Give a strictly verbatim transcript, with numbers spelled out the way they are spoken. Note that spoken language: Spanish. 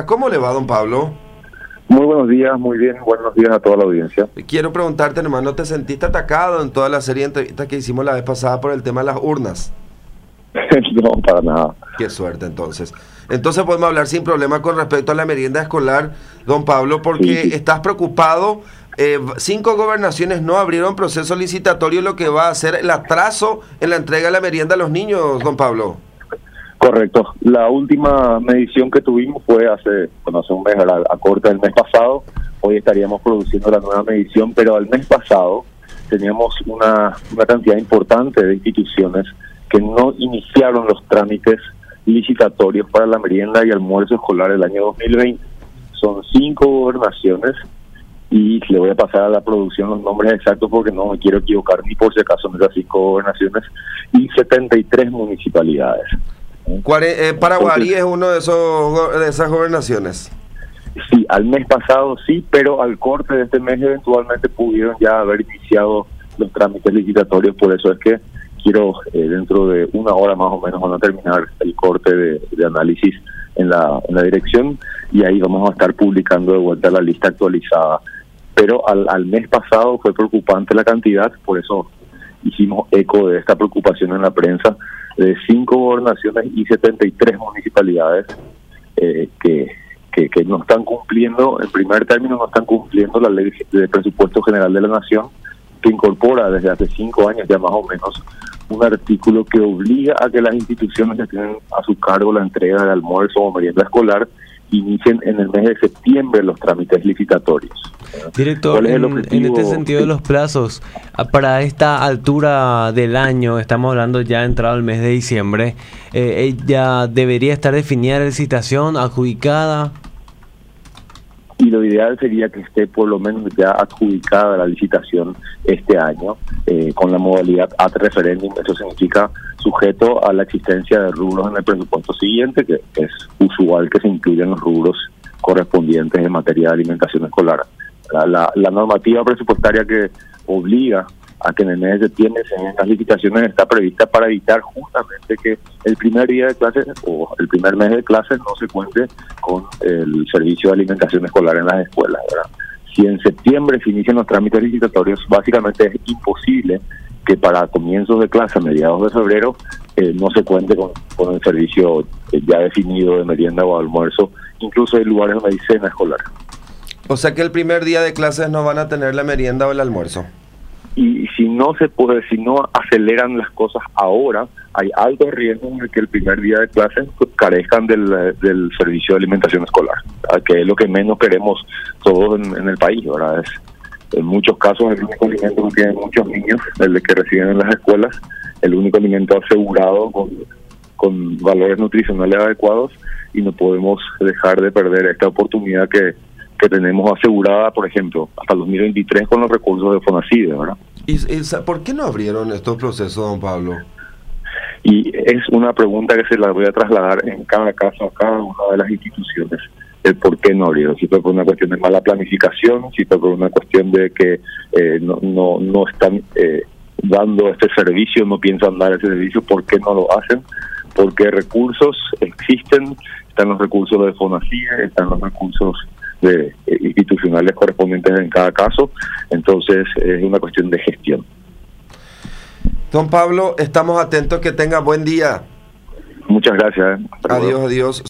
¿Cómo le va, don Pablo? Muy buenos días, muy bien, buenos días a toda la audiencia. Quiero preguntarte, hermano, ¿te sentiste atacado en toda la serie de entrevistas que hicimos la vez pasada por el tema de las urnas? No, para nada. Qué suerte, entonces. Entonces podemos hablar sin problema con respecto a la merienda escolar, don Pablo, porque Sí, sí. estás preocupado. Eh, cinco gobernaciones no abrieron proceso licitatorio, lo que va a hacer el atraso en la entrega de la merienda a los niños, don Pablo. Correcto. La última medición que tuvimos fue hace, bueno, hace un mes, a, la, a corte del mes pasado. Hoy estaríamos produciendo la nueva medición, pero al mes pasado teníamos una, una cantidad importante de instituciones que no iniciaron los trámites licitatorios para la merienda y almuerzo escolar del año dos mil veinte. Son cinco gobernaciones y le voy a pasar a la producción los nombres exactos porque no me quiero equivocar ni por si acaso en esas cinco gobernaciones y setenta y tres municipalidades. Cuare- eh, Paraguarí es uno de esos go- de esas gobernaciones. Sí, al mes pasado sí, pero al corte de este mes eventualmente pudieron ya haber iniciado los trámites licitatorios, por eso es que quiero, eh, dentro de una hora más o menos van a terminar el corte de, de análisis en la, en la dirección y ahí vamos a estar publicando de vuelta la lista actualizada. Pero al, al mes pasado fue preocupante la cantidad, por eso hicimos eco de esta preocupación en la prensa, de cinco gobernaciones y setenta y tres municipalidades eh, que, que, que no están cumpliendo, en primer término no están cumpliendo la ley de presupuesto general de la nación, que incorpora desde hace cinco años ya más o menos un artículo que obliga a que las instituciones que tienen a su cargo la entrega de almuerzo o merienda escolar inicien en el mes de septiembre los trámites licitatorios. Director, ¿Cuál es el en, en objetivo? este sentido de los plazos, ah, para esta altura del año, estamos hablando ya entrado el mes de diciembre, eh, eh, ya debería estar definida la licitación, adjudicada. Y lo ideal sería que esté por lo menos ya adjudicada la licitación este año, eh, con la modalidad ad referendum. Eso significa sujeto a la existencia de rubros en el presupuesto siguiente, que es usual que se incluyan los rubros correspondientes en materia de alimentación escolar. La, la, la normativa presupuestaria que obliga a que en el mes de septiembre se den las licitaciones está prevista para evitar justamente que el primer día de clases o el primer mes de clases no se cuente con el servicio de alimentación escolar en las escuelas, ¿verdad? Si en septiembre se inician los trámites licitatorios, básicamente es imposible que para comienzos de clase, a mediados de febrero, eh, no se cuente con, con el servicio eh, ya definido de merienda o almuerzo, incluso hay lugares donde hay cena escolar. O sea que el primer día de clases no van a tener la merienda o el almuerzo. Y si no se puede, si no aceleran las cosas ahora, hay alto riesgo de que el primer día de clases carezcan del, del servicio de alimentación escolar, ¿verdad? Que es lo que menos queremos todos en, en el país, ¿verdad? Es, en muchos casos el único alimento que tienen muchos niños, el que reciben en las escuelas, el único alimento asegurado con, con valores nutricionales adecuados, y no podemos dejar de perder esta oportunidad que que tenemos asegurada, por ejemplo, hasta el dos mil veintitrés con los recursos de FONACIDE, ¿verdad? ¿Y, y por qué no abrieron estos procesos, don Pablo? Y es una pregunta que se la voy a trasladar en cada caso a cada una de las instituciones, el por qué no abrieron. Si fue por una cuestión de mala planificación, si fue por una cuestión de que eh, no, no, no están eh, dando este servicio, no piensan dar ese servicio, ¿por qué no lo hacen? Porque recursos existen, están los recursos de FONACIDE, están los recursos de eh, institucionales correspondientes en cada caso, entonces es una cuestión de gestión. Don Pablo, estamos atentos, que tenga buen día. Muchas gracias. ¿eh? Adiós, adiós.